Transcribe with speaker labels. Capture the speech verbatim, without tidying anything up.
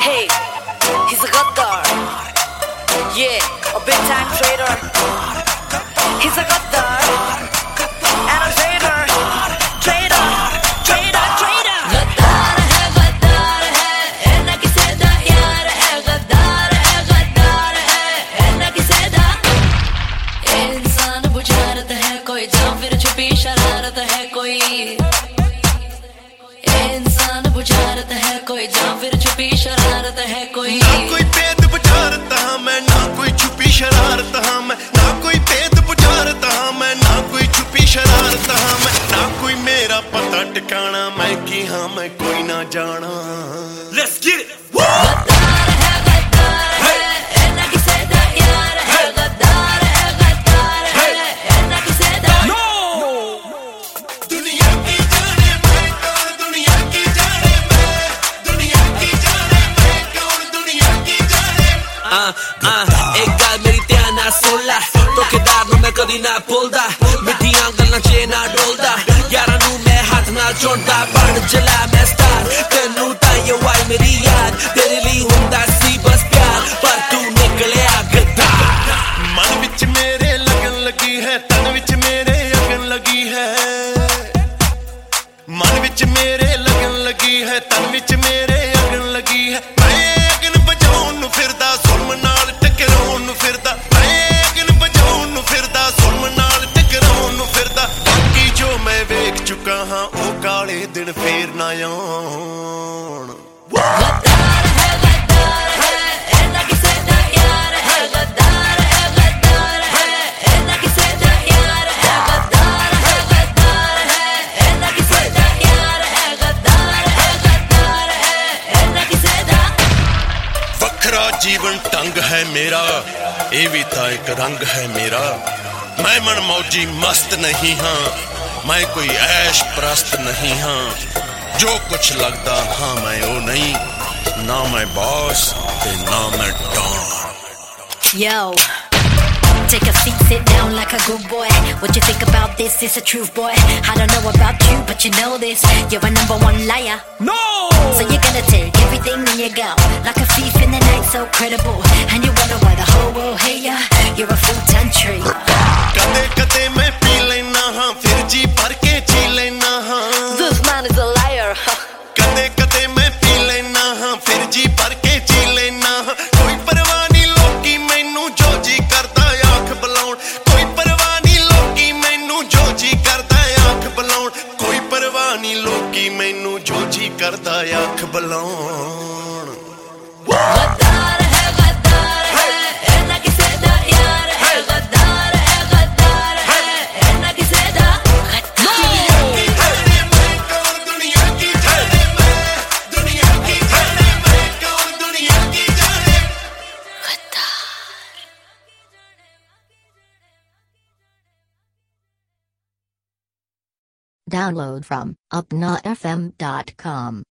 Speaker 1: Hey, he's a gaddar. Yeah, a big time traitor. He's a gaddar and a traitor. Traitor, traitor, traitor.
Speaker 2: गद्दार है, गद्दार है, ए ना किसे दा यार है. गद्दार है, गद्दार है, ए ना किसे दा. इंसान बुझारत है कोई, या फिर छुपी शरारत है कोई. इंसान बुझारत है कोई, या फिर छुपी शरारत है कोई.
Speaker 3: ना कोई भेद बुझारत हाँ मैं, ना कोई छुपी शरारत हाँ मैं. ना कोई भेद बुझारत हाँ मैं, ना कोई छुपी शरारत हाँ मैं. ना कोई मेरा पता ठिकाना, मैं की हाँ मैं कोई ना जाना. Let's get it.
Speaker 2: गद्दार है, गद्दार है, ए ना किसे दा यार है. गद्दार है, गद्दार है, ए ना किसे दा.
Speaker 3: दुनिया की जाने मैं कौन, दुनिया की जाने मैं. दुनिया की जाने मैं कौन, दुनिया की जाने.
Speaker 4: आ, आ, एक गल मेरी ध्यान नाल सुन लै, धोखेदार नूं मैं कदी ना भुलदा. मिठियां गल्लां च ना डोलदा, यारां नूं मैं हत्थ नाल चुनदा. बण जला मैं स्टार, तैनूं ताईं आई मेरी याद. तेरे लिए हुंदा सी बस प्यार, पर तू निकलिया गद्दार.
Speaker 3: मन विच मेरे लगन लगी है, तन विच मेरे अगन लगी है. मन विच मेरे लगन लगी है, तन विच मेरे अगन लगी है. मैं अगन बजाउण नूं फिरदा, सुरम नाल टकराउण नूं फिरदा. मैं अगन बजाउण नूं फिरदा, सुरम नाल टकराउण नूं फिरदा. बाकी जो मैं वेख चुका हां, ओ काले दिन फेर ना आउण.
Speaker 2: गद्दार है, गद्दार है, ए ना किसे दा यार है. गद्दार है, गद्दार है, ए ना किसे दा यार है. गद्दार है, गद्दार है, ए ना किसे दा यार है. गद्दार है, गद्दार है, ए ना किसे दा.
Speaker 3: वखरा जीवन ढंग है मेरा, ये भी था एक रंग है मेरा. मैं मन मौजी मस्त नहीं हाँ, मैं कोई ऐश प्रस्त नहीं हाँ. जो कुछ लगता हाँ मैं वो नहीं, ना मैं बॉस ते ना मैं don.
Speaker 5: Yo, take a seat, sit down like a good boy. What you think about this? It's a truth, boy. I don't know about you, but you know this. You're a number one liar.
Speaker 4: No!
Speaker 5: So you're gonna take everything in your go, like a thief in the night, so credible. And you wonder why the whole world hate ya. You're a full-time traitor.
Speaker 3: कदे कदे मैं P लेना हाँ, फिर जी भर के जी लेना हाँ.
Speaker 1: This man is a liar.
Speaker 3: कदे कदे मैं पी लेना हाँ, फिर जी भर के जी लेना हाँ. कोई परवाह नहीं लोकी मैनू जो जी करदा आँख बुलाउण. कोई परवाह नहीं लोकी मैनू जो जी करदा आँख बुलाउण. कोई परवाह नहीं लोकी मैनू जो जी करदा आँख बुलाउण.
Speaker 2: गद्दार है, गद्दार है, ए ना किसे दा यार है. गद्दार है, गद्दार है, ए ना किसे दा.
Speaker 3: दुनिया की जाने मैं, दुनिया की जाने मैं कौन, दुनिया की जाने.
Speaker 6: Download from upna f m dot com.